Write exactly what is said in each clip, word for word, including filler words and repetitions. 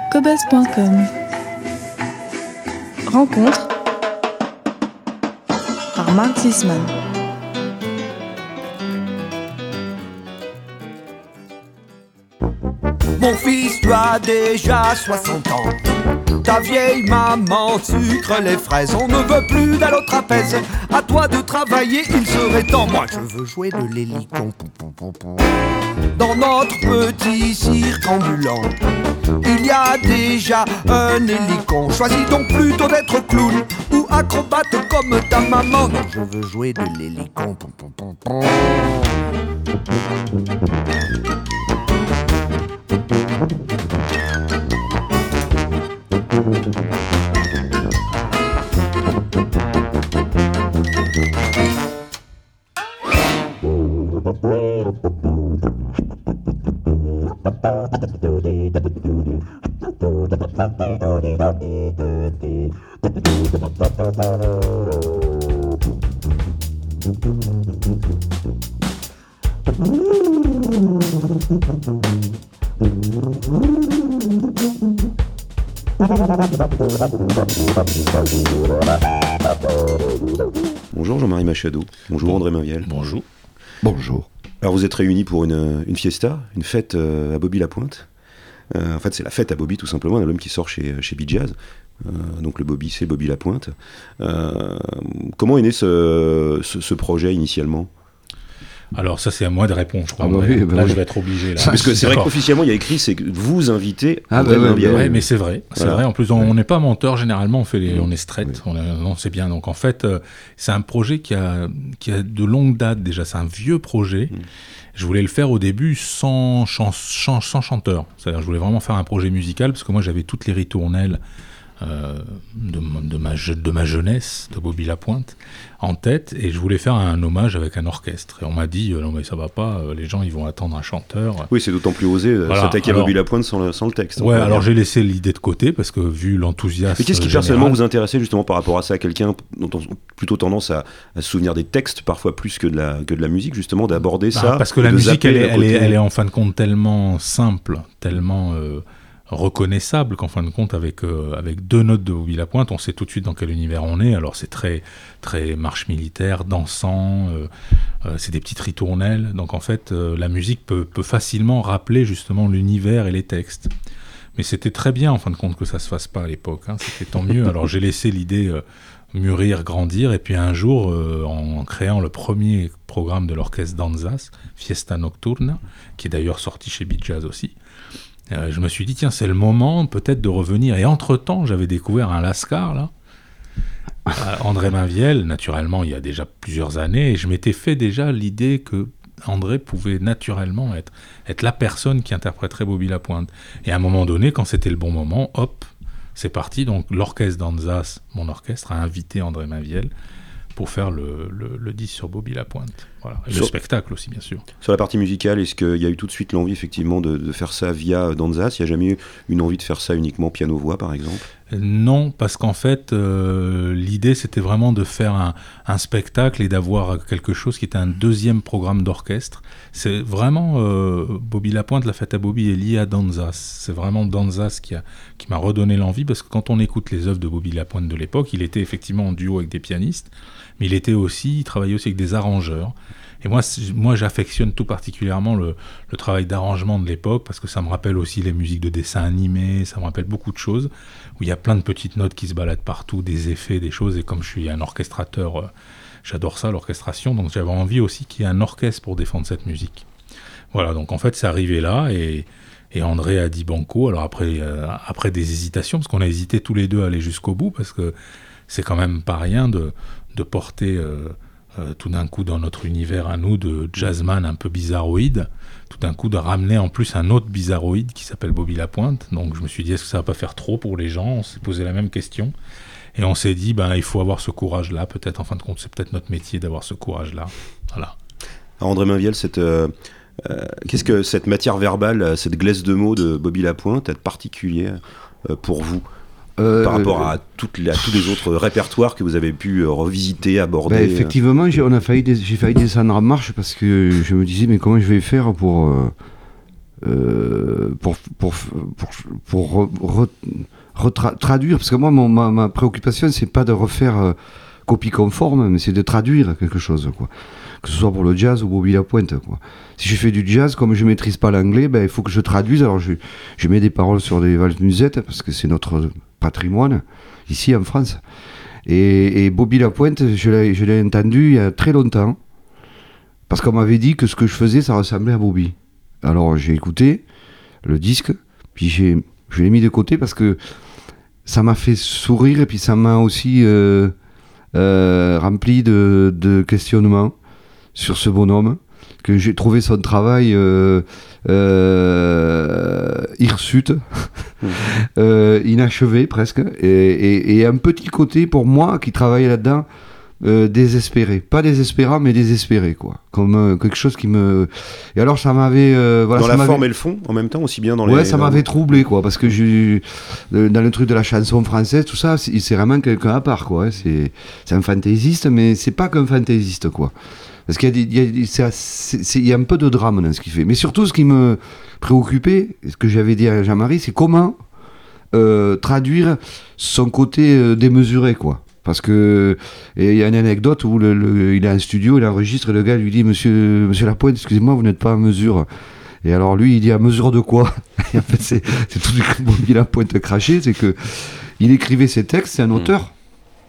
cobuzz point com. Rencontre par Marc Zisman. Mon fils, tu as déjà soixante ans. Ta vieille maman sucre les fraises. On ne veut plus d'aller au trapèze. À toi de travailler, il serait temps. Moi, je veux jouer de l'hélicon. Dans notre petit cirque ambulant, il y a déjà un hélicon. Choisis donc plutôt d'être clown ou acrobate comme ta maman. Non, je veux jouer de l'hélicon. Bonjour Jean-Marie Machado, bonjour André Mainviel. Bonjour. Bonjour. Alors vous êtes réunis pour une, une fiesta, une fête euh, à Bobby-la-Pointe. Euh, en fait c'est la fête à Bobby tout simplement, un album qui sort chez, chez Beat Jazz. Euh, donc le Bobby c'est Bobby-la-Pointe. Euh, comment est né ce, ce, ce projet initialement ? Alors ça c'est à moi de répondre, je crois. Ah bah oui, bah là oui. je vais être obligé. Là. Parce que c'est vrai qu'officiellement il y a écrit, c'est que vous invitez Ah André bah ouais, Mainviel. bah Oui, mais c'est vrai, c'est Voilà. vrai. En plus, on n'est pas menteur généralement, on fait les, on est straight, Oui. on, est- non, c'est bien. Donc en fait, euh, c'est un projet qui a, qui a de longue date déjà. C'est un vieux projet. Mm. Je voulais le faire au début sans, chan- chan- sans chanteur. C'est-à-dire, je voulais vraiment faire un projet musical parce que moi j'avais toutes les ritournelles euh, de, ma- de, ma, je- de ma jeunesse, de Bobby-la-Pointe, en tête, et je voulais faire un hommage avec un orchestre. Et on m'a dit, euh, non mais ça va pas, euh, les gens ils vont attendre un chanteur. Oui, c'est d'autant plus osé euh, Voilà, s'attaquer à alors- Bobby-la-Pointe sans le, sans le texte. on Ouais, peut alors dire. j'ai laissé l'idée de côté parce que vu l'enthousiasme. Mais qu'est-ce qui général- personnellement vous intéressait justement par rapport à ça, quelqu'un dont on a plutôt tendance à, à se souvenir des textes parfois plus que de la, que de la musique, justement, d'aborder Bah, ça. parce que et la de musique, zapper elle est, à elle, est, côté. elle est en fin de compte tellement simple, tellement euh, reconnaissable qu'en fin de compte, avec, euh, avec deux notes de Bobby-la-Pointe, on sait tout de suite dans quel univers on est. Alors c'est très, très marche militaire, dansant, euh, euh, c'est des petites ritournelles. Donc en fait, euh, la musique peut, peut facilement rappeler justement l'univers et les textes. Mais c'était très bien en fin de compte que ça se fasse pas à l'époque, hein. C'était tant mieux. Alors j'ai laissé l'idée euh, mûrir, grandir, et puis un jour, euh, en créant le premier programme de l'orchestre Danzas, Fiesta Nocturna, qui est d'ailleurs sorti chez Beat Jazz aussi, euh, je me suis dit, tiens, c'est le moment peut-être de revenir. Et entre-temps, j'avais découvert un Lascar, là, euh, André Mainviel, naturellement, il y a déjà plusieurs années, et je m'étais fait déjà l'idée que André pouvait naturellement être, être la personne qui interpréterait Bobby-la-Pointe. Et à un moment donné, quand c'était le bon moment, hop, c'est parti. Donc l'orchestre d'Anzas, mon orchestre, a invité André Mainviel pour faire le, le, le disque sur Bobby-la-Pointe. Voilà. Et Sur- le spectacle aussi, bien sûr. Sur la partie musicale, est-ce qu'il y a eu tout de suite l'envie effectivement de, de faire ça via Danzas ? Il n'y a jamais eu une envie de faire ça uniquement piano-voix par exemple ? Non, parce qu'en fait, euh, l'idée, c'était vraiment de faire un, un spectacle et d'avoir quelque chose qui était un deuxième programme d'orchestre. C'est vraiment, euh, Bobby-la-Pointe, la fête à Bobby est liée à Danzas. C'est vraiment Danzas qui, a, qui m'a redonné l'envie, parce que quand on écoute les œuvres de Bobby-la-Pointe de l'époque, il était effectivement en duo avec des pianistes, mais il était aussi, il travaillait aussi avec des arrangeurs. Et moi, c'est- moi j'affectionne tout particulièrement le, le travail d'arrangement de l'époque, parce que ça me rappelle aussi les musiques de dessins animés, ça me rappelle beaucoup de choses, où il y a plein de petites notes qui se baladent partout, des effets, des choses, et comme je suis un orchestrateur, euh, j'adore ça, l'orchestration, donc j'avais envie aussi qu'il y ait un orchestre pour défendre cette musique. Voilà, donc en fait c'est arrivé là, et, et André a dit banco, alors après, euh, après des hésitations, parce qu'on a hésité tous les deux à aller jusqu'au bout, parce que c'est quand même pas rien de, de porter... euh, Euh, tout d'un coup dans notre univers à nous de jazzman un peu bizarroïde, tout d'un coup de ramener en plus un autre bizarroïde qui s'appelle Bobby-la-Pointe. Donc je me suis dit, est-ce que ça va pas faire trop pour les gens ? On s'est posé la même question et on s'est dit, ben, il faut avoir ce courage-là, peut-être en fin de compte, c'est peut-être notre métier d'avoir ce courage-là. Voilà. Alors André Mainviel, cette, euh, euh, qu'est-ce que cette matière verbale, cette glaise de mots de Bobby-la-Pointe est particulière euh, pour vous ? Euh, Par rapport à, toutes les, à tous les autres répertoires que vous avez pu euh, revisiter, aborder. ben, effectivement, j'ai, on a failli, des- j'ai failli descendre en marche parce que je me disais, mais comment je vais faire pour, euh, euh, pour, pour, pour, pour re, re, retra- traduire, parce que moi, mon, ma, ma préoccupation, c'est pas de refaire euh, copie conforme, mais c'est de traduire quelque chose, quoi. Que ce soit pour le jazz ou Bobby Lapointe, quoi. Si je fais du jazz, comme je maîtrise pas l'anglais, ben, il faut que je traduise. Alors je, je mets des paroles sur des valses musettes, parce que c'est notre patrimoine, ici en France. Et, et Bobby Lapointe, je l'ai, je l'ai entendu il y a très longtemps, parce qu'on m'avait dit que ce que je faisais, ça ressemblait à Bobby. Alors j'ai écouté le disque, puis j'ai, je l'ai mis de côté, parce que ça m'a fait sourire, et puis ça m'a aussi euh, euh, rempli de, de questionnements sur ce bonhomme, que j'ai trouvé son travail euh, euh, hirsute, mmh. euh, inachevé presque, et, et, et un petit côté pour moi qui travaillait là-dedans, euh, désespéré, pas désespérant mais désespéré, quoi, comme euh, quelque chose qui me... Et alors ça m'avait... Euh, voilà, dans ça la m'avait... forme et le fond en même temps, aussi bien dans les... Ouais, ça dans... m'avait troublé, quoi, parce que j'ai, dans le truc de la chanson française, tout ça, c'est, c'est vraiment quelqu'un à part, quoi, hein. c'est, c'est un fantaisiste, mais c'est pas qu'un fantaisiste, quoi. Parce qu'il y a, des, il y a, c'est, c'est, c'est, il y a un peu de drame dans ce qu'il fait. Mais surtout, ce qui me préoccupait, ce que j'avais dit à Jean-Marie, c'est comment euh, traduire son côté euh, démesuré, quoi. Parce que il y a une anecdote où le, le, il a un studio, il enregistre, et le gars lui dit « Monsieur, monsieur Lapointe, excusez-moi, vous n'êtes pas à mesure ». Et alors lui, il dit « À mesure de quoi ?» Et en fait, c'est, c'est tout ce que Bobby Lapointe craché, c'est que il écrivait ses textes, c'est un auteur. Mmh.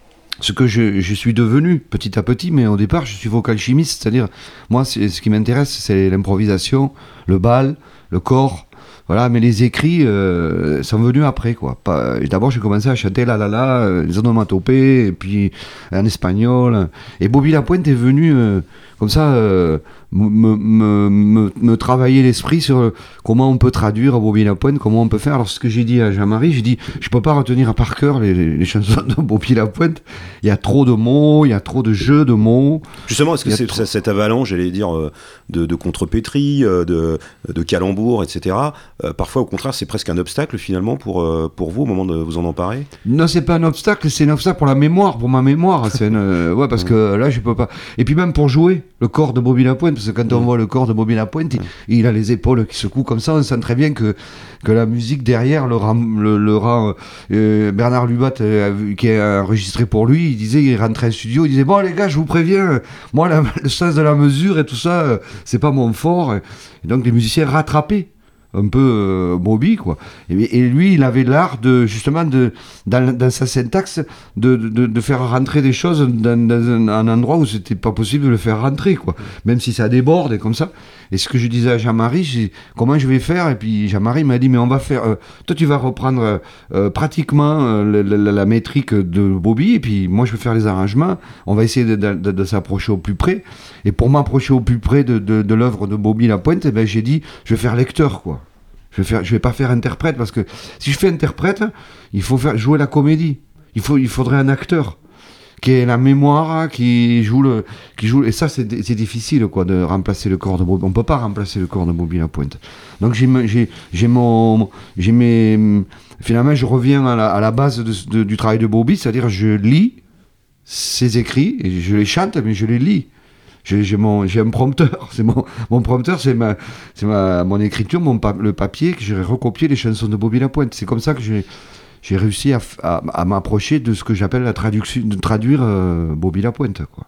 Ce que je, je suis devenu petit à petit, mais au départ, je suis vocal chimiste, c'est-à-dire, moi, c'est, ce qui m'intéresse, c'est l'improvisation, le bal, le corps, voilà, mais les écrits euh, sont venus après, quoi. Pas, d'abord, j'ai commencé à chanter la la la, les onomatopées, et puis en espagnol, et Bobby Lapointe est venu, euh, comme ça, euh, me, me, me, me travailler l'esprit sur comment on peut traduire Bobby Lapointe, comment on peut faire. Alors, ce que j'ai dit à Jean-Marie, j'ai dit, je peux pas retenir par cœur les, les, les chansons de Bobby Lapointe. Il y a trop de mots, il y a trop de jeux de mots. Justement, est-ce que c'est trop... cette avalanche, j'allais dire, de, de contrepétrie, de, de calembours, et cetera. Euh, parfois, au contraire, c'est presque un obstacle, finalement, pour, pour vous, au moment de vous en emparer? Non, c'est pas un obstacle, c'est un obstacle pour la mémoire, pour ma mémoire. C'est une, euh, ouais, parce que là, je peux pas. Et puis même pour jouer, le corps de Bobby Lapointe, parce que quand on voit le corps de Bobby Lapointe, il, il a les épaules qui secouent comme ça, on sent très bien que, que la musique derrière le rend... Le, le rend euh, Bernard Lubat, euh, qui a enregistré pour lui, il disait, il rentrait en studio, il disait, bon les gars, je vous préviens, moi, la, le sens de la mesure et tout ça, euh, c'est pas mon fort. Et donc les musiciens rattrapaient un peu euh, Bobby, quoi. Et, et lui, il avait l'art de, justement, de, dans, dans sa syntaxe, de, de, de faire rentrer des choses dans, dans un, un endroit où c'était pas possible de le faire rentrer, quoi. Même si ça déborde et comme ça. Et ce que je disais à Jean-Marie, j'ai, comment je vais faire? Et puis Jean-Marie m'a dit, mais on va faire, euh, toi tu vas reprendre euh, pratiquement euh, la, la, la métrique de Bobby, et puis moi je vais faire les arrangements, on va essayer de, de, de, de s'approcher au plus près. Et pour m'approcher au plus près de, de, de l'œuvre de Bobby Lapointe, eh ben, j'ai dit, je vais faire lecteur, quoi. Je vais faire, je vais pas faire interprète, parce que si je fais interprète, il faut faire jouer la comédie. Il faut, il faudrait un acteur qui ait la mémoire, qui joue le, qui joue, et ça c'est, c'est difficile, quoi, de remplacer le corps de Bobby. On peut pas remplacer le corps de Bobby Lapointe. Donc j'ai, j'ai, j'ai mon, j'ai mes, finalement je reviens à la, à la base de, de, du travail de Bobby, c'est-à-dire je lis ses écrits et je les chante, mais je les lis. J'ai, j'ai, mon, j'ai un prompteur, c'est mon, mon prompteur, c'est, ma, c'est ma, mon écriture, mon, le papier que j'ai recopié les chansons de Bobby Lapointe. C'est comme ça que j'ai, j'ai réussi à, à, à m'approcher de ce que j'appelle la traduction, de traduire euh, Bobby Lapointe, quoi.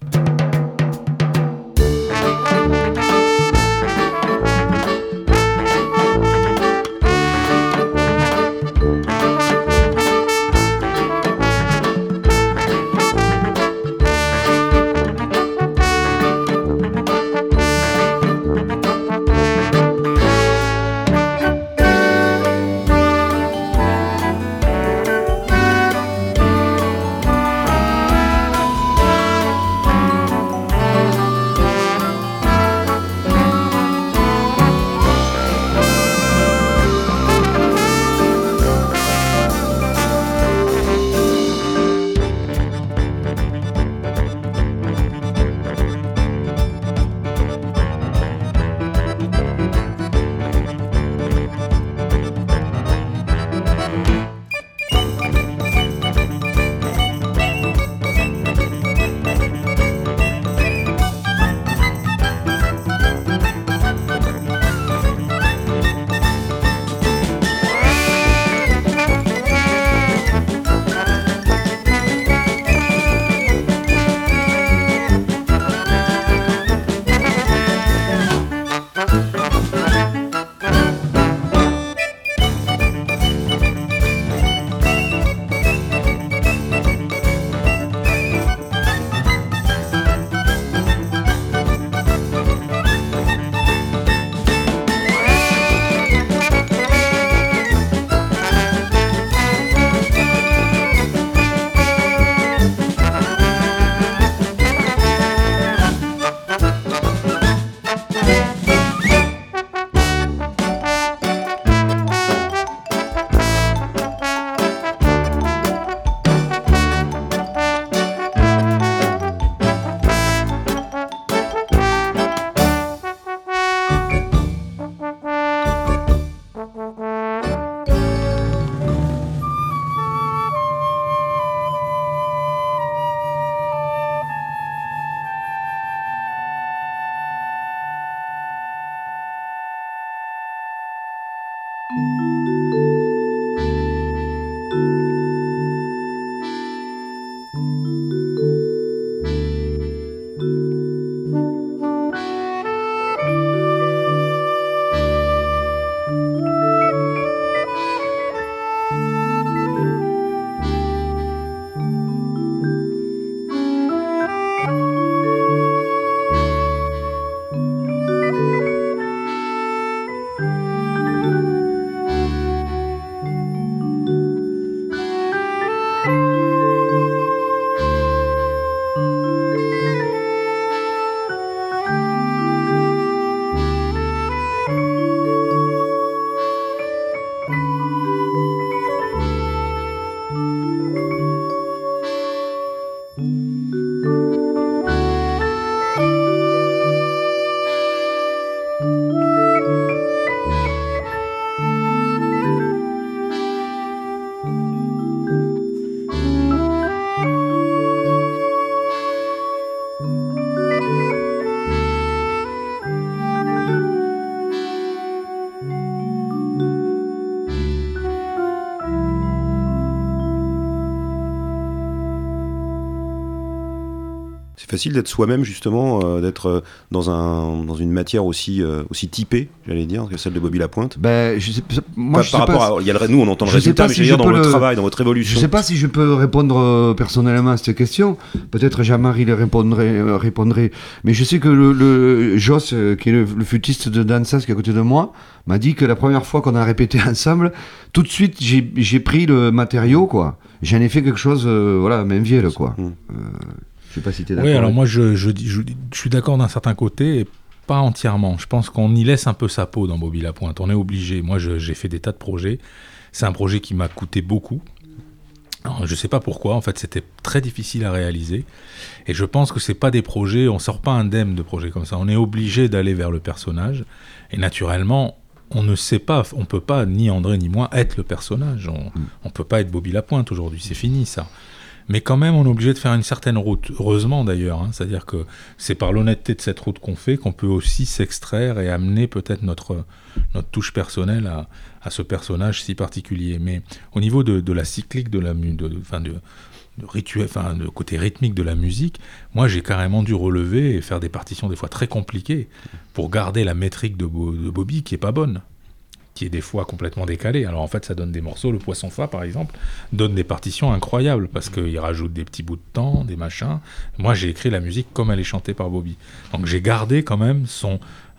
facile d'être soi-même justement, euh, d'être euh, dans, un, dans une matière aussi, euh, aussi typée, j'allais dire, que celle de Bobby Lapointe. Ben, je sais, moi, par, je par sais rapport pas, à, il y a le, nous on entend le je sais résultat, pas mais si j'allais je dire dans peux votre le- travail, dans votre évolution. Je sais pas si je peux répondre euh, personnellement à cette question. Peut-être Jean-Marie le répondrait, euh, répondrait. Mais je sais que le, le Joss, euh, qui est le, le flûtiste de Dansas qui est à côté de moi, m'a dit que la première fois qu'on a répété ensemble, tout de suite j'ai, j'ai pris le matériau, quoi. J'en ai fait quelque chose, euh, voilà, même vielle, quoi. Mm. Euh, je sais pas si t'es d'accord. Oui, alors avec- moi je, je, dis- je, je suis d'accord d'un certain côté, et pas entièrement. Je pense qu'on y laisse un peu sa peau dans Bobby Lapointe. On est obligé. Moi, je- j'ai fait des tas de projets. C'est un projet qui m'a coûté beaucoup. Alors, je sais pas pourquoi. En fait, c'était très difficile à réaliser. Et je pense que c'est pas des projets. On sort pas indemne de projets comme ça. On est obligé d'aller vers le personnage. Et naturellement, on ne sait pas. On peut pas, ni André ni moi, être le personnage. On, on peut pas être Bobby Lapointe aujourd'hui. C'est fini ça. Mais quand même, on est obligé de faire une certaine route. Heureusement d'ailleurs. Hein. C'est-à-dire que c'est par l'honnêteté de cette route qu'on fait qu'on peut aussi s'extraire et amener peut-être notre, notre touche personnelle à, à ce personnage si particulier. Mais au niveau de, de la cyclique, de la mu- de, de, enfin de, de rituel, enfin de côté rythmique de la musique, moi j'ai carrément dû relever et faire des partitions des fois très compliquées pour garder la métrique de, Bo- de Bobby qui est pas bonne, qui est des fois complètement décalée. Alors en fait ça donne des morceaux, le Poisson Fa par exemple donne des partitions incroyables parce qu'il rajoute des petits bouts de temps, des machins. Moi j'ai écrit la musique comme elle est chantée par Bobby, donc j'ai gardé quand même son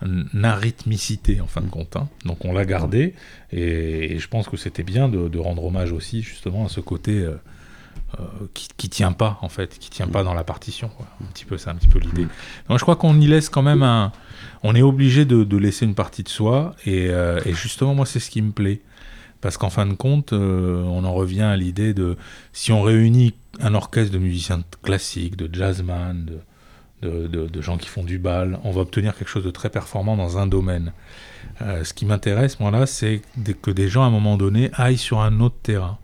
arythmicité en fin de compte, hein. Donc on l'a gardé et, et je pense que c'était bien de, de rendre hommage aussi justement à ce côté euh, euh, qui, qui tient pas en fait, qui tient pas dans la partition, quoi. Un petit peu ça, un petit peu l'idée. Donc je crois qu'on y laisse quand même un, on est obligé de, de laisser une partie de soi et, euh, et justement moi c'est ce qui me plaît parce qu'en fin de compte euh, on en revient à l'idée de si on réunit un orchestre de musiciens classiques, de jazzman, de De, de, de gens qui font du bal, on va obtenir quelque chose de très performant dans un domaine. Euh, ce qui m'intéresse, moi, là, c'est de- que des gens, à un moment donné, aillent sur un autre terrain.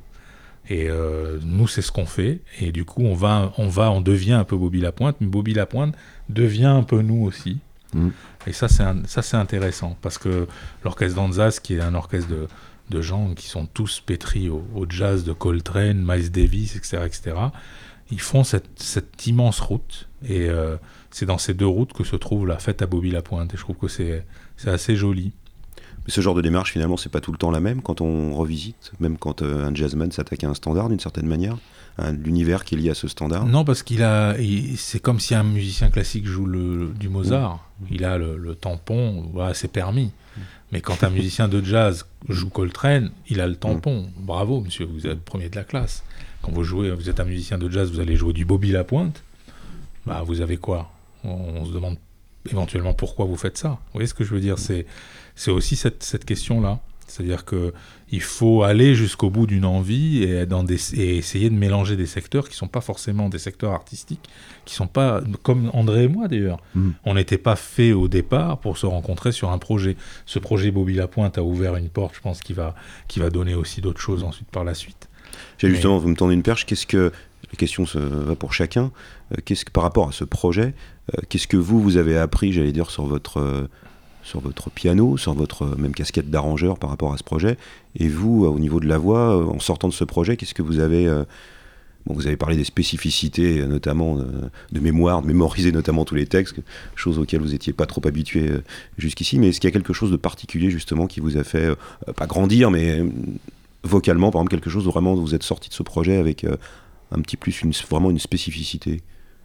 Et euh, nous, c'est ce qu'on fait. Et du coup, on va, on va, on devient un peu Bobby Lapointe, mais Bobby Lapointe devient un peu nous aussi. Mm. Et ça, c'est, un- ça, c'est intéressant, parce que l'orchestre d'Anzas, qui est un orchestre de, de gens qui sont tous pétris au, au jazz de Coltrane, Miles Davis, et cetera, et cetera, ils font cette, cette immense route, et euh, c'est dans ces deux routes que se trouve la fête à Bobby Lapointe, et je trouve que c'est, c'est assez joli. Mais ce genre de démarche, finalement, c'est pas tout le temps la même quand on revisite, même quand euh, un jazzman s'attaque à un standard d'une certaine manière, à l'univers qui est lié à ce standard. Non, parce qu'il a, il- c'est comme si un musicien classique joue le, du Mozart, il a le, le tampon, voilà, c'est permis. Mais quand un musicien de jazz joue Coltrane, il a le tampon. Bravo, monsieur, vous êtes premier de la classe. Quand vous jouez, vous êtes un musicien de jazz, vous allez jouer du Bobby Lapointe, bah vous avez quoi ? on, on se demande éventuellement pourquoi vous faites ça. Vous voyez ce que je veux dire ? C'est, c'est aussi cette, cette question-là. C'est-à-dire qu'il faut aller jusqu'au bout d'une envie et, dans des, et essayer de mélanger des secteurs qui ne sont pas forcément des secteurs artistiques, qui ne sont pas, comme André et moi d'ailleurs, mmh. on n'était pas fait au départ pour se rencontrer sur un projet. Ce projet Bobby Lapointe a ouvert une porte, je pense, qui va, qui va donner aussi d'autres choses ensuite par la suite. J'ai justement, vous me tendez une perche, qu'est-ce que, la question se va pour chacun, euh, qu'est-ce que par rapport à ce projet, euh, qu'est-ce que vous, vous avez appris, j'allais dire, sur votre, euh, sur votre piano, sur votre euh, même casquette d'arrangeur par rapport à ce projet, et vous, euh, au niveau de la voix, euh, en sortant de ce projet, qu'est-ce que vous avez, euh, bon, vous avez parlé des spécificités, euh, notamment de, de mémoire, de mémoriser notamment tous les textes, choses auxquelles vous n'étiez pas trop habitué euh, jusqu'ici, mais est-ce qu'il y a quelque chose de particulier, justement, qui vous a fait, euh, pas grandir, mais... Euh, vocalement, par exemple, quelque chose où vraiment vous êtes sorti de ce projet avec euh, un petit plus, une, vraiment une spécificité.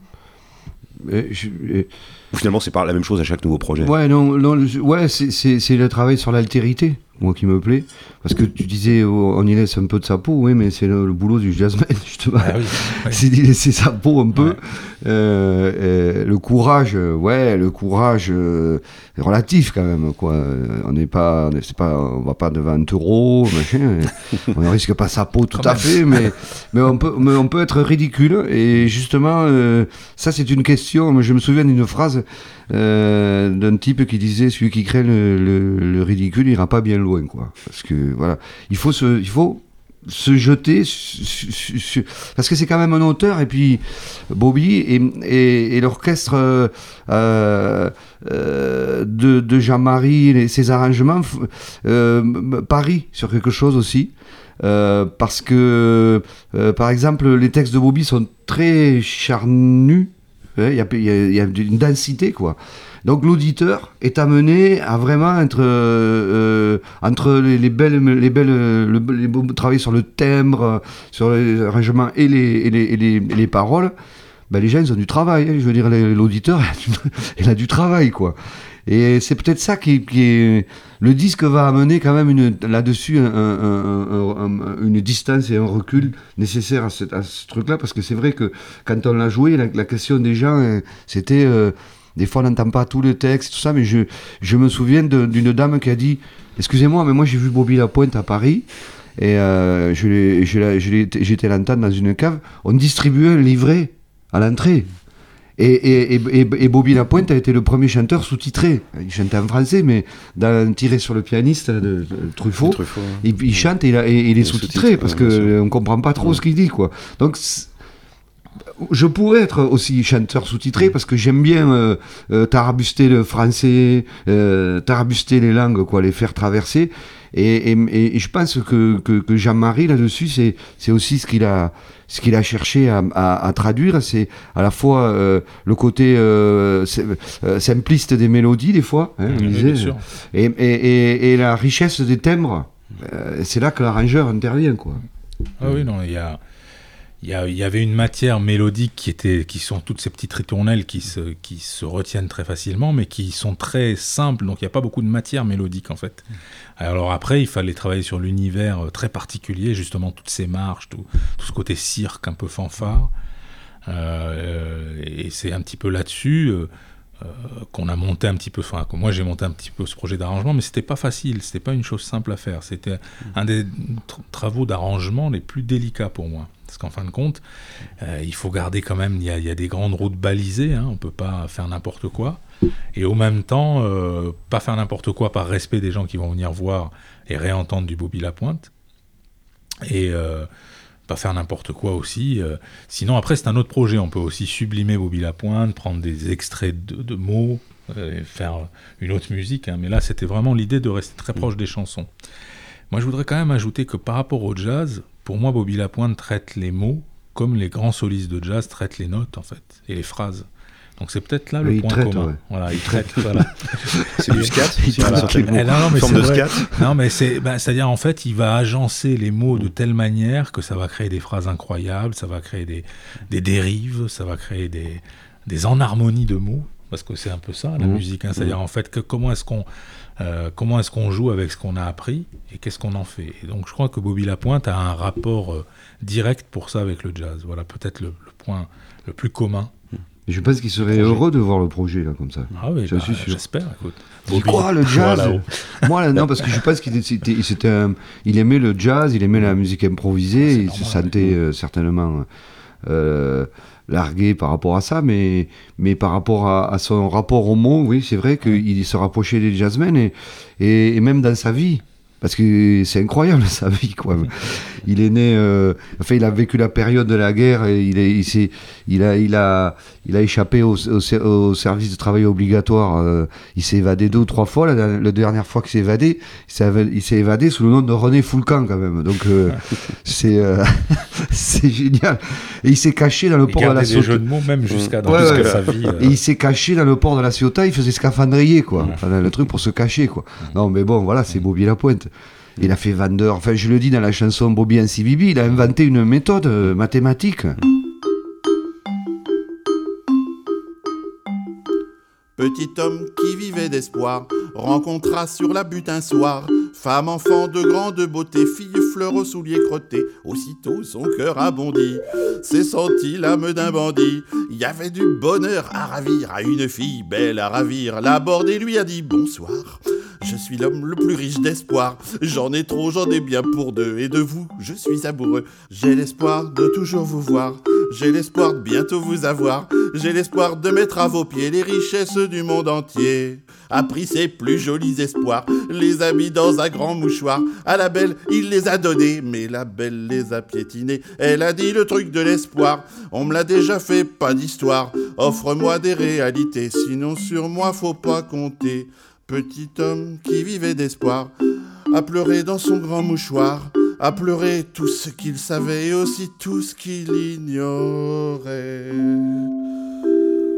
Et je, et... Finalement, c'est pas la même chose à chaque nouveau projet. Ouais, non, non, ouais, c'est, c'est, c'est le travail sur l'altérité, moi, qui me plaît. Parce que tu disais, oh, on y laisse un peu de sa peau, oui, mais c'est le, le boulot du jazzman, justement. Ah oui, oui. C'est d'y laisser sa peau un peu. Ouais. Euh, euh, le courage, ouais, le courage euh, relatif, quand même, quoi. On n'est pas, on c'est pas, on va pas devant un taureau, machin. On ne risque pas sa peau tout à fait, mais, mais, on peut, mais on peut être ridicule. Et justement, euh, ça, c'est une question. Je me souviens d'une phrase Euh, d'un type qui disait celui qui crée le, le, le ridicule ira pas bien loin, quoi. Parce que voilà, il faut se, il faut se jeter su, su, su, parce que c'est quand même un auteur, et puis Bobby et, et, et l'orchestre euh, euh, de, de Jean-Marie et ses arrangements euh, parient sur quelque chose aussi. Euh, parce que euh, par exemple les textes de Bobby sont très charnus, il y a, y a, y a une densité, quoi. Donc l'auditeur est amené à vraiment être euh, entre les, les belles, les belles, le, les beaux, travailler sur le timbre, sur les arrangements et les, et les, et les, et les paroles. Ben, les gens, ils ont du travail. Hein. Je veux dire, l'auditeur, il a du travail, quoi. Et c'est peut-être ça qui, qui est... Le disque va amener quand même une, là-dessus un, un, un, un, une distance et un recul nécessaire à ce, à ce truc-là, parce que c'est vrai que quand on l'a joué, la, la question des gens, c'était... Euh, des fois, on n'entend pas tout le texte, tout ça, mais je, je me souviens de, d'une dame qui a dit « Excusez-moi, mais moi j'ai vu Bobby Lapointe à Paris, et euh, je l'ai, je l'ai, je l'ai, j'étais l'entendre dans une cave, on distribuait un livret à l'entrée. » Et, et, et, et Bobby Lapointe a été le premier chanteur sous-titré. Il chantait en français, mais dans Tiré sur le pianiste de, de Truffaut, Truffaut hein. il, il chante et il, a, et il est et sous-titré, parce qu'on ne comprend pas trop ouais. ce qu'il dit, quoi. Donc, je pourrais être aussi chanteur sous-titré parce que j'aime bien euh, euh, tarabuster le français, euh, tarabuster les langues, quoi, les faire traverser. Et, et, et je pense que, que, que Jean-Marie, là-dessus, c'est, c'est aussi ce qu'il a, ce qu'il a cherché à, à, à traduire. C'est à la fois euh, le côté euh, simpliste des mélodies, des fois, hein, on oui, disait, bien sûr. Et, et, et, et la richesse des timbres. Euh, c'est là que l'arrangeur intervient, quoi. Ah oui, non, il y a... Il y, a, il y avait une matière mélodique qui, était, qui sont toutes ces petites ritournelles qui se, qui se retiennent très facilement, mais qui sont très simples, donc il n'y a pas beaucoup de matière mélodique en fait. Alors après, il fallait travailler sur l'univers très particulier, justement toutes ces marches, tout, tout ce côté cirque un peu fanfare, euh, et c'est un petit peu là-dessus euh, euh, qu'on a monté un petit peu, enfin que moi j'ai monté un petit peu ce projet d'arrangement, mais c'était pas facile, c'était pas une chose simple à faire, c'était un des tra- travaux d'arrangement les plus délicats pour moi. Parce qu'en fin de compte, euh, il faut garder quand même, il y a, il y a des grandes routes balisées, hein, on ne peut pas faire n'importe quoi. Et au même temps, euh, pas faire n'importe quoi par respect des gens qui vont venir voir et réentendre du Bobby Lapointe. Et euh, pas faire n'importe quoi aussi. Euh, sinon, après, c'est un autre projet. On peut aussi sublimer Bobby Lapointe, prendre des extraits de, de mots, euh, et faire une autre musique. Hein. Mais là, c'était vraiment l'idée de rester très proche des chansons. Moi, je voudrais quand même ajouter que par rapport au jazz, pour moi, Bobby Lapointe traite les mots comme les grands solistes de jazz traitent les notes, en fait, et les phrases. Donc c'est peut-être là le oui, point traite, commun. Ouais. Voilà, il traite, voilà. C'est du scat, il voilà. voilà. Non, non, mais forme c'est de vrai. scat. Non, mais c'est, ben, c'est-à-dire en fait, il va agencer les mots de telle manière que ça va créer des phrases incroyables, ça va créer des, des dérives, ça va créer des, des enharmonies de mots, parce que c'est un peu ça la mmh. musique. Hein. C'est-à-dire mmh. en fait que comment est-ce qu'on Euh, comment est-ce qu'on joue avec ce qu'on a appris et qu'est-ce qu'on en fait. Et donc je crois que Bobby Lapointe a un rapport euh, direct pour ça avec le jazz. Voilà peut-être le, le point le plus commun. Je pense qu'il serait heureux de voir le projet là comme ça. Ah oui, je bah, suis sûr. J'espère. Écoute. Bobby, quoi le jazz voilà. Moi là, non parce que je pense qu'il était, c'était un, il aimait le jazz, il aimait la musique improvisée, ah, il normal, se sentait euh, certainement euh, largué par rapport à ça, mais, mais par rapport à, à son rapport au mot, oui, c'est vrai qu'il se rapprochait des jazzmen et, et, et même dans sa vie. Parce que c'est incroyable sa vie, quoi. Il est né, euh, enfin, il a vécu la période de la guerre et il, est, il, s'est, il, a, il, a, il a échappé au, au, au service de travail obligatoire. Euh, il s'est évadé deux ou trois fois. La, la dernière fois qu'il s'est évadé, il s'est, il s'est évadé sous le nom de René Foulcan, quand même. Donc, euh, c'est, euh, c'est génial. Et il s'est caché dans le il port de la Ciotat. Il gardait des jeux de mots, même jusqu'à dans ouais, jusqu'à ouais. sa vie. Euh... Et il s'est caché dans le port de la Ciotat. Il faisait scaphandrier, quoi. Ouais. Enfin, le truc pour se cacher, quoi. Non, mais bon, voilà, c'est Bobby Lapointe. Il a fait vendeur, enfin je le dis dans la chanson Bobby and C B B, il a inventé une méthode euh, mathématique. Petit homme qui vivait d'espoir rencontra sur la butte un soir femme, enfant de grande beauté, fille, fleur aux souliers crottés. Aussitôt son cœur a bondi, s'est senti l'âme d'un bandit. Il y avait du bonheur à ravir à une fille belle à ravir. L'abordé lui a dit bonsoir. Je suis l'homme le plus riche d'espoir. J'en ai trop, j'en ai bien pour deux. Et de vous, je suis amoureux. J'ai l'espoir de toujours vous voir. J'ai l'espoir de bientôt vous avoir. J'ai l'espoir de mettre à vos pieds les richesses du monde entier. A pris ses plus jolis espoirs, les a mis dans un grand mouchoir. À la belle, il les a donnés, mais la belle les a piétinés. Elle a dit le truc de l'espoir. On me l'a déjà fait, pas d'histoire. Offre-moi des réalités, sinon sur moi faut pas compter. Petit homme qui vivait d'espoir a pleuré dans son grand mouchoir, a pleuré tout ce qu'il savait et aussi tout ce qu'il ignorait.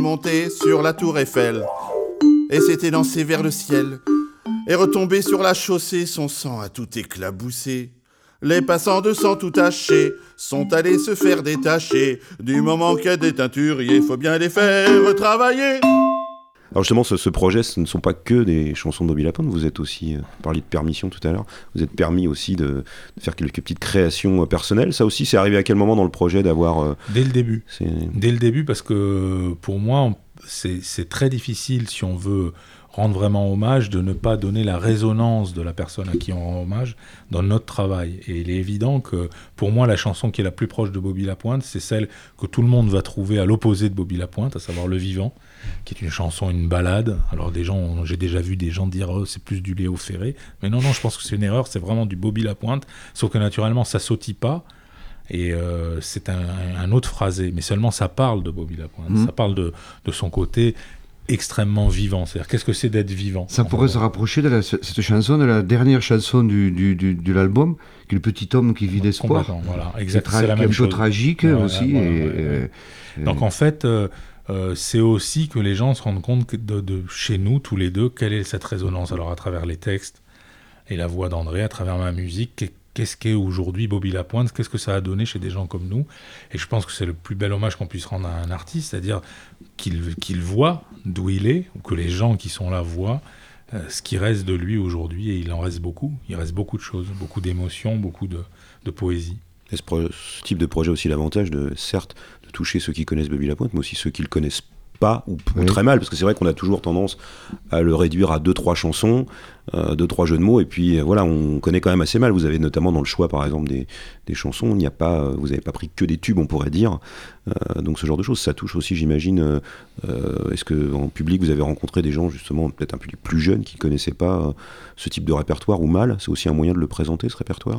monté sur la tour Eiffel et s'était lancé vers le ciel. Et retombé sur la chaussée, son sang a tout éclaboussé. Les passants de sang tout tachés sont allés se faire détacher. Du moment qu'il y a des teinturiers, faut bien les faire travailler. Alors justement, ce, ce projet, ce ne sont pas que des chansons de Bobby Lapointe, vous êtes aussi, euh, vous parliez de permission tout à l'heure, vous êtes permis aussi de, de faire quelques petites créations euh, personnelles. Ça aussi, c'est arrivé à quel moment dans le projet d'avoir... Euh, Dès le début. C'est... Dès le début, parce que pour moi, on, c'est, c'est très difficile, si on veut rendre vraiment hommage, de ne pas donner la résonance de la personne à qui on rend hommage dans notre travail. Et il est évident que, pour moi, la chanson qui est la plus proche de Bobby Lapointe, c'est celle que tout le monde va trouver à l'opposé de Bobby Lapointe, à savoir Le Vivant, qui est une chanson, une ballade. Alors des gens, j'ai déjà vu des gens dire oh, c'est plus du Léo Ferré, mais non, non, je pense que c'est une erreur, c'est vraiment du Bobby Lapointe, sauf que naturellement, ça sautille pas, et euh, c'est un, un autre phrasé, mais seulement ça parle de Bobby Lapointe, mmh. ça parle de, de son côté extrêmement vivant, c'est-à-dire qu'est-ce que c'est d'être vivant. Ça pourrait se rapprocher de la, cette chanson, de la dernière chanson du, du, du, de l'album, qui est Le petit homme qui vit d'espoir. Voilà, exact, c'est, tra- c'est la même chose. Un peu tragique ouais, aussi. Voilà, et, ouais, ouais. Et, Donc en fait, euh, euh, c'est aussi que les gens se rendent compte que de, de chez nous, tous les deux, quelle est cette résonance. Alors à travers les textes et la voix d'André, à travers ma musique, qu'est-ce qu'est aujourd'hui Bobby Lapointe, qu'est-ce que ça a donné chez des gens comme nous. Et je pense que c'est le plus bel hommage qu'on puisse rendre à un artiste, c'est-à-dire qu'il, qu'il voit d'où il est, ou que les gens qui sont là voient euh, ce qui reste de lui aujourd'hui, et il en reste beaucoup. Il reste beaucoup de choses, beaucoup d'émotions, beaucoup de, de poésie. Et ce, pro- ce type de projet a aussi l'avantage de, certes, de toucher ceux qui connaissent Bobby Lapointe, mais aussi ceux qui le connaissent pas ou, oui. ou très mal, parce que c'est vrai qu'on a toujours tendance à le réduire à deux trois chansons, euh, deux trois jeux de mots, et puis euh, voilà, on connaît quand même assez mal. Vous avez notamment dans le choix, par exemple, des, des chansons, il n'y a pas, euh, vous n'avez pas pris que des tubes, on pourrait dire. Euh, donc ce genre de choses, ça touche aussi, j'imagine. Euh, euh, est-ce que en public vous avez rencontré des gens justement peut-être un peu plus jeunes qui connaissaient pas euh, ce type de répertoire ou mal? C'est aussi un moyen de le présenter, ce répertoire.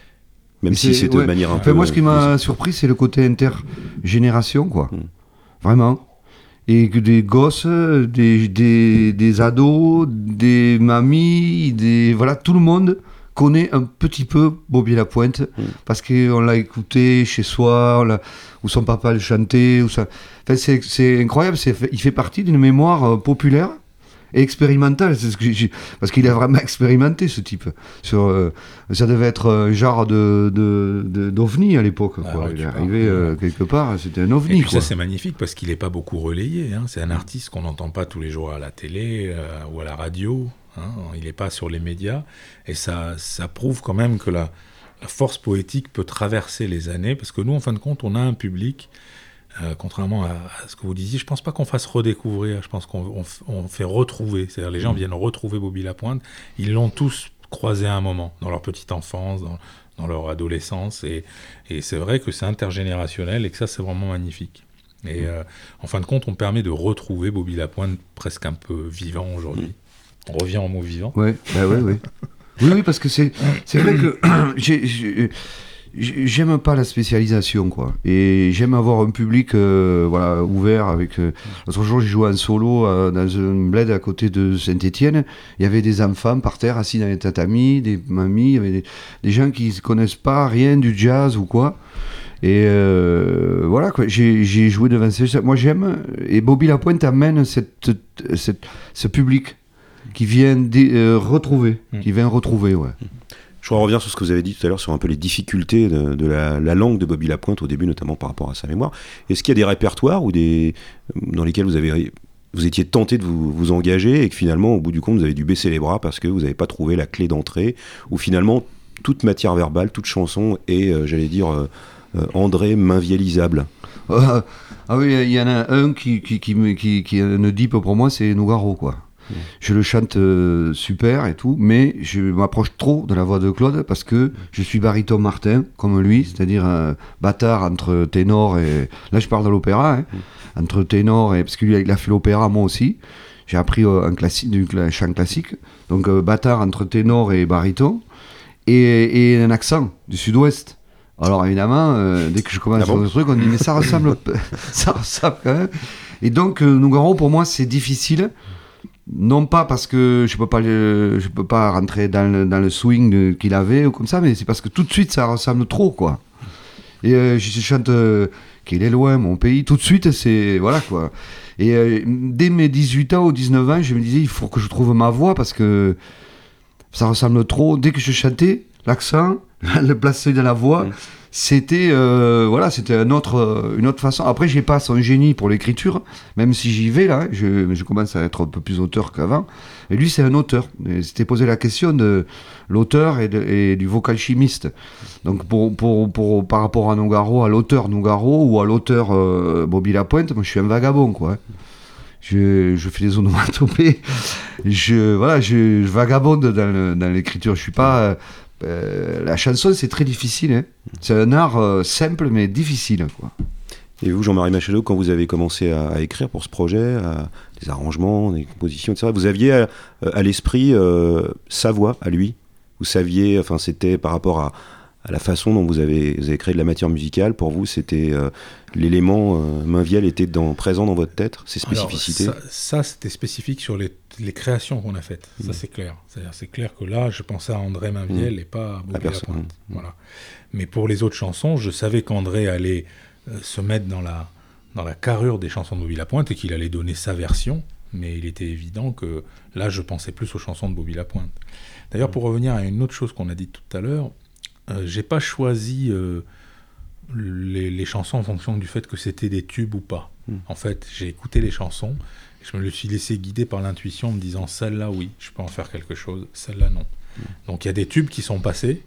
Même si c'est, c'est de ouais. manière un enfin, peu... Moi, ce qui m'a euh, surpris, c'est le côté intergénération, quoi. Hum. Vraiment. Et que des gosses, des, des, des ados, des mamies, des, voilà, tout le monde connaît un petit peu Bobby Lapointe, mmh. parce qu'on l'a écouté chez soi, on l'a, ou son papa le chantait. Ou ça... enfin, c'est, c'est incroyable, c'est, il fait partie d'une mémoire euh, populaire et expérimentale, c'est ce que j'ai... parce qu'il a vraiment expérimenté ce type. Sur, euh, ça devait être un genre de, de, de, d'ovni à l'époque. Ah, quoi. Ouais, il est arrivé euh, quelque part, c'était un ovni. Et puis quoi. Ça c'est magnifique parce qu'il n'est pas beaucoup relayé. Hein. C'est un artiste qu'on n'entend pas tous les jours à la télé euh, ou à la radio. Hein. Il n'est pas sur les médias. Et ça, ça prouve quand même que la, la force poétique peut traverser les années, parce que nous, en fin de compte, on a un public... Euh, contrairement à, à ce que vous disiez, je ne pense pas qu'on fasse redécouvrir, je pense qu'on on, on fait retrouver. C'est-à-dire les gens viennent retrouver Bobby Lapointe, ils l'ont tous croisé à un moment, dans leur petite enfance, dans, dans leur adolescence, et, et c'est vrai que c'est intergénérationnel et que ça c'est vraiment magnifique. Et euh, en fin de compte, on permet de retrouver Bobby Lapointe presque un peu vivant aujourd'hui. On revient au mot vivant. Ouais, bah ouais, ouais. oui, oui, parce que c'est, c'est vrai que j'ai... j'ai... J'aime pas la spécialisation, quoi. Et j'aime avoir un public euh, voilà, ouvert. Avec, euh... L'autre jour, j'ai joué en solo euh, dans un bled à côté de Saint-Étienne. Il y avait des enfants par terre assis dans les tatamis, des mamies, il y avait des, des gens qui ne connaissent pas rien du jazz ou quoi. Et euh, voilà, quoi. J'ai, j'ai joué devant ces gens. Moi, j'aime. Et Bobby Lapointe amène cette, cette, ce public qui vient de, euh, retrouver. Mmh. Qui vient retrouver, ouais. Mmh. Je voudrais revenir sur ce que vous avez dit tout à l'heure sur un peu les difficultés de, de la, la langue de Bobby Lapointe au début, notamment par rapport à sa mémoire. Est-ce qu'il y a des répertoires ou des, dans lesquels vous, avez, vous étiez tenté de vous, vous engager et que finalement, au bout du compte, vous avez dû baisser les bras parce que vous n'avez pas trouvé la clé d'entrée, ou finalement, toute matière verbale, toute chanson est, euh, j'allais dire, euh, euh, André Mainvialisable? euh, Ah oui, il y en a un qui, qui, qui, qui, qui, qui ne dit pas pour moi, c'est Nougaro, quoi. Je le chante euh, super et tout, mais je m'approche trop de la voix de Claude parce que je suis baryton Martin, comme lui, c'est-à-dire un bâtard entre ténor et... Là, je parle de l'opéra, hein, mm. entre ténor et... Parce qu'il a fait l'opéra, moi aussi. J'ai appris euh, un, classi... du chant classique. Donc, euh, bâtard entre ténor et baryton. Et, et un accent du sud-ouest. Alors, évidemment, euh, dès que je commence ah bon le truc, on dit, mais ça ressemble, ça ressemble quand même. Et donc, euh, Nougaro, pour moi, c'est difficile. Non pas parce que je peux pas le, je peux pas rentrer dans le, dans le swing de, qu'il avait ou comme ça, mais c'est parce que tout de suite ça ressemble trop, quoi. Et euh, je chante euh, qu'il est loin mon pays, tout de suite c'est voilà quoi. Et euh, dès mes dix-huit ans ou dix-neuf ans, je me disais, il faut que je trouve ma voix parce que ça ressemble trop. Dès que je chantais, l'accent, le placé de la voix, mmh. c'était, euh, voilà, c'était un autre, une autre façon. Après, j'ai pas son génie pour l'écriture, même si j'y vais là, je, je commence à être un peu plus auteur qu'avant. Et lui, c'est un auteur. Et c'était posé la question de l'auteur et, de, et du vocal chimiste. Donc, pour, pour, pour, par rapport à Nougaro, à l'auteur Nougaro ou à l'auteur euh, Bobby Lapointe, moi, je suis un vagabond, quoi. Je, je fais des onomatopées. Je, voilà, je, je vagabonde dans, le, dans l'écriture. Je suis pas. Euh, euh, la chanson, c'est très difficile. Hein. C'est un art euh, simple, mais difficile, quoi. Et vous, Jean-Marie Machado, quand vous avez commencé à, à écrire pour ce projet, à, des arrangements, des compositions, et cetera, vous aviez à, à l'esprit euh, sa voix à lui? Vous saviez, enfin, c'était par rapport à, à la façon dont vous avez, vous avez créé de la matière musicale, pour vous, c'était euh, l'élément euh, Mainvielle était dans, présent dans votre tête, ses spécificités? Alors, ça, ça, c'était spécifique sur les, les créations qu'on a faites, mmh. ça c'est clair. C'est-à-dire, c'est clair que là, je pensais à André Mainvielle mmh. et pas à Bobby Lapointe. Mmh. Voilà. Mais pour les autres chansons, je savais qu'André allait euh, se mettre dans la, dans la carrure des chansons de Bobby Lapointe et qu'il allait donner sa version, mais il était évident que là, je pensais plus aux chansons de Bobby Lapointe. D'ailleurs, mmh. pour revenir à une autre chose qu'on a dit tout à l'heure, euh, j'ai pas choisi euh, les, les chansons en fonction du fait que c'était des tubes ou pas. Mmh. En fait, j'ai écouté les chansons, et je me suis laissé guider par l'intuition en me disant celle-là, oui, je peux en faire quelque chose, celle-là, non. Mmh. Donc il y a des tubes qui sont passés,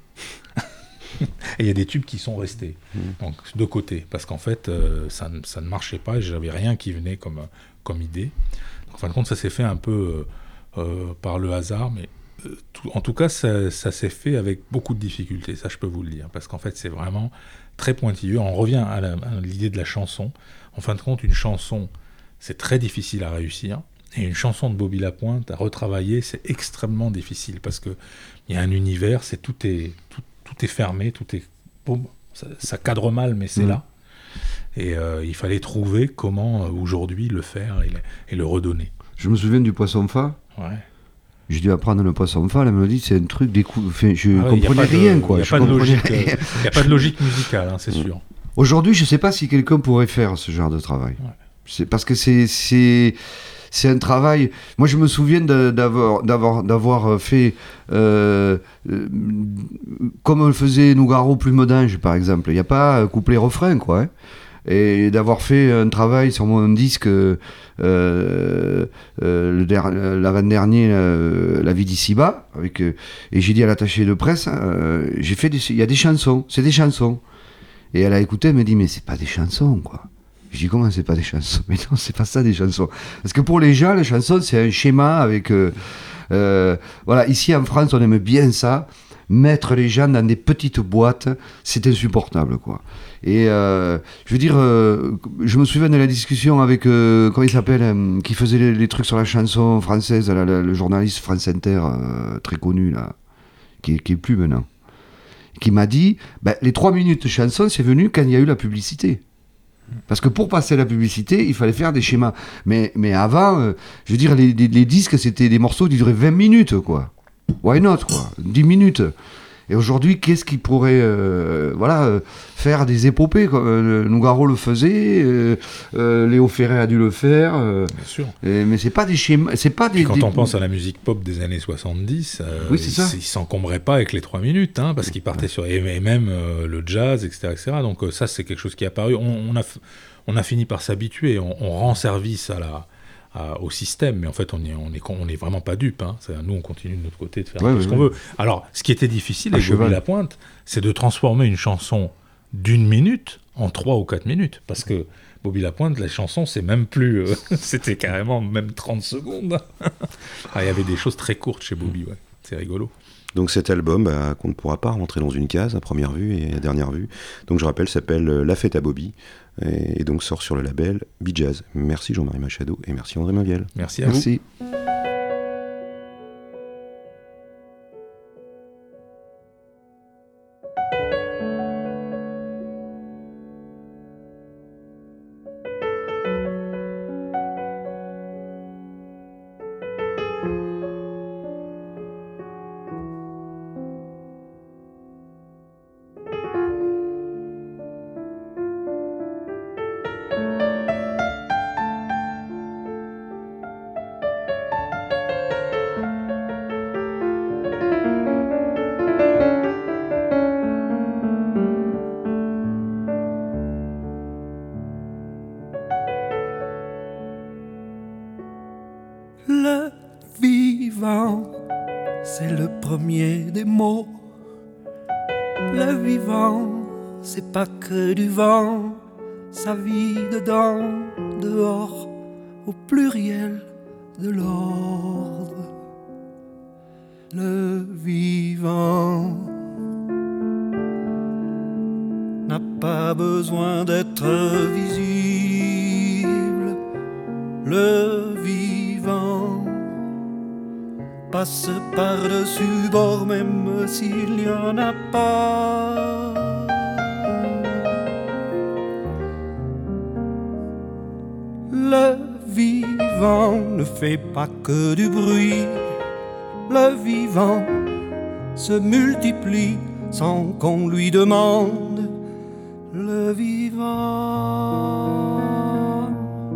et il y a des tubes qui sont restés. Mmh. Donc de côté, parce qu'en fait, euh, ça, ça ne marchait pas, et j'avais rien qui venait comme, comme idée. Donc, en fin de compte, ça s'est fait un peu euh, euh, par le hasard, mais Tout, en tout cas, ça, ça s'est fait avec beaucoup de difficultés, ça je peux vous le dire, parce qu'en fait c'est vraiment très pointilleux. On revient à, la, à l'idée de la chanson. En fin de compte, une chanson, c'est très difficile à réussir, et une chanson de Bobby Lapointe à retravailler, c'est extrêmement difficile, parce qu'il y a un univers, c'est, tout, est, tout, tout est fermé, tout est, boum, ça, ça cadre mal, mais c'est mmh. là. Et euh, il fallait trouver comment, euh, aujourd'hui, le faire et le, et le redonner. Je me souviens du Poisson-Fa. Ouais. J'ai dû apprendre le Poisson-Fa, elle me dit c'est un truc des coups. Enfin, je ah oui, comprenais rien, de, quoi. Il n'y a, a, a pas de logique musicale, hein, c'est sûr. Aujourd'hui, je ne sais pas si quelqu'un pourrait faire ce genre de travail. Ouais. C'est parce que c'est, c'est, c'est un travail. Moi, je me souviens de, d'avoir, d'avoir, d'avoir fait euh, euh, comme le faisait Nougaro Plume d'Ange, par exemple. Il n'y a pas couplet-refrain, quoi. Hein. Et d'avoir fait un travail sur mon disque euh, euh, le der- l'avant-dernier euh, La vie d'ici-bas avec, euh, et j'ai dit à l'attaché de presse euh, j'ai fait des, il y a des chansons, c'est des chansons, et elle a écouté, elle m'a dit mais c'est pas des chansons, quoi. Je dis comment c'est pas des chansons? Mais non, c'est pas ça des chansons, parce que pour les gens les chansons c'est un schéma avec euh, euh, voilà, ici en France on aime bien ça, mettre les gens dans des petites boîtes, c'est insupportable, quoi. Et euh, je veux dire, euh, je me souviens de la discussion avec, euh, comment il s'appelle, euh, qui faisait les, les trucs sur la chanson française, là, le, le journaliste France Inter, euh, très connu, là, qui, qui est plus maintenant, qui m'a dit, ben, les trois minutes de chanson, c'est venu quand il y a eu la publicité. Parce que pour passer la publicité, il fallait faire des schémas. Mais, mais avant, euh, je veux dire, les, les, les disques, c'était des morceaux qui duraient vingt minutes, quoi. Why not, quoi, dix minutes. Et aujourd'hui, qu'est-ce qui pourrait euh, voilà, euh, faire des épopées comme euh, Nougaro le faisait, euh, euh, Léo Ferré a dû le faire. Euh, Bien sûr. Et, mais c'est pas des schémas. C'est pas des, quand des... on pense à la musique pop des années soixante-dix, euh, oui, c'est ça. il ne s'encombrait pas avec les trois minutes, hein, parce qu'il partait sur. Et, et même euh, le jazz, et cetera et cetera. Donc euh, ça, c'est quelque chose qui est apparu. On, on, a, on a fini par s'habituer. On, on rend service à la. À, au système, mais en fait on est, on est, on est vraiment pas dupes, hein. Nous on continue de notre côté de faire ouais, tout ouais, ce qu'on ouais. veut. Alors ce qui était difficile avec Bobby Lapointe, c'est de transformer une chanson d'une minute en trois ou quatre minutes, parce que Bobby Lapointe, la chanson c'est même plus euh, c'était carrément même trente secondes. Ah, il y avait des choses très courtes chez Bobby, ouais. C'est rigolo. Donc cet album, bah, qu'on ne pourra pas rentrer dans une case à première vue et à dernière vue, donc je rappelle, s'appelle La Fête à Bobby, et, et donc sort sur le label Bijaz. Merci Jean-Marie Machado et merci André Mainvielle. Merci à merci. vous. vivant, c'est le premier des mots. Le vivant, c'est pas que du vent, ça vit dedans, dehors, au pluriel de l'ordre. Le vivant n'a pas besoin d'être visible. Le vivant passe par-dessus bord même s'il n'y en a pas. Le vivant ne fait pas que du bruit. Le vivant se multiplie sans qu'on lui demande. Le vivant,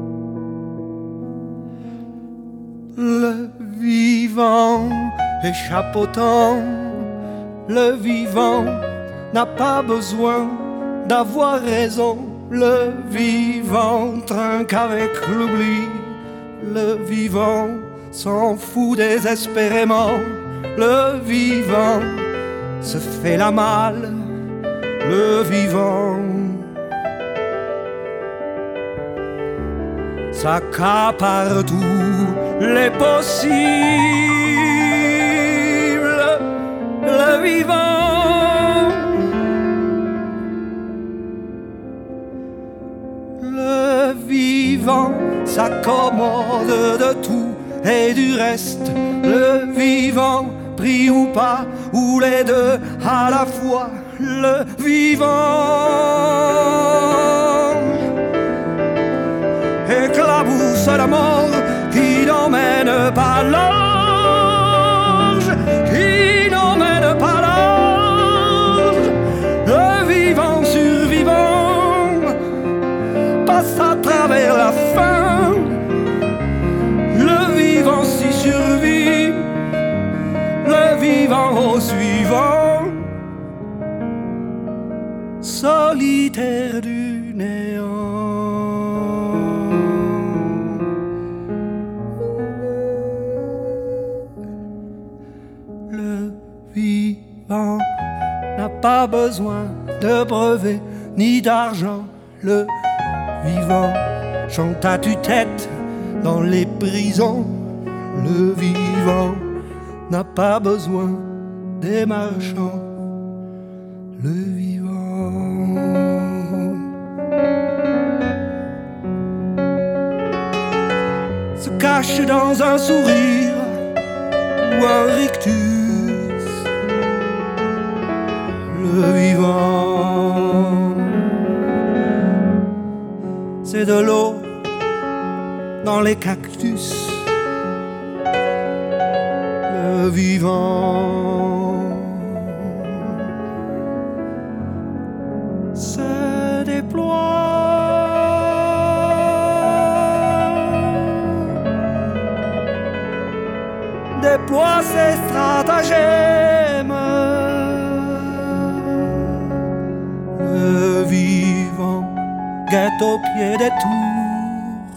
le vivant échappe au temps. Le vivant n'a pas besoin d'avoir raison. Le vivant trinque avec l'oubli. Le vivant s'en fout désespérément. Le vivant se fait la malle. Le vivant s'accapare tous les possibles. Le vivant, le vivant s'accommode de tout et du reste. Le vivant prie ou pas, ou les deux à la fois. Le vivant éclabousse la mort qui n'emmène pas l'ange, qui n'emmène pas l'ange. Le vivant survivant passe à travers la faim. Le vivant s'y survit, le vivant au suivant. Solitaire du néant. Le vivant n'a pas besoin de brevet ni d'argent. Le vivant chante à tue-tête dans les prisons. Le vivant n'a pas besoin des marchands. Le vivant se cache dans un sourire ou un rictus. Le vivant, c'est de l'eau dans les cactus. Le vivant se déploie, déploie ses stratagèmes. Le vivant guette au pied des tours.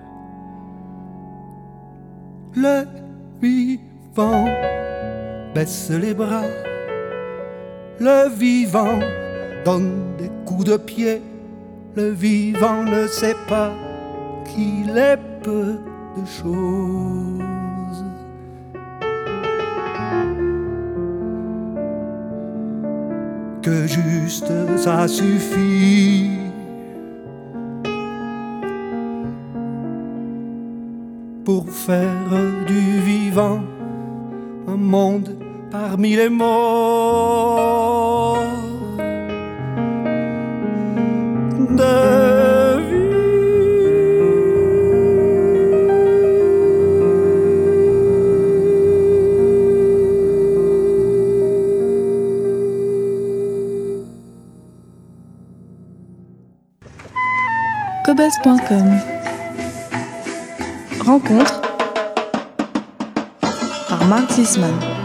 Le vivant baisse les bras. Le vivant donne des coups de pied. Le vivant ne sait pas qu'il est peu de choses. Que juste ça suffit pour faire du vivant un monde parmi les morts. De Cobuzz point com. Rencontre par Mark Zisman.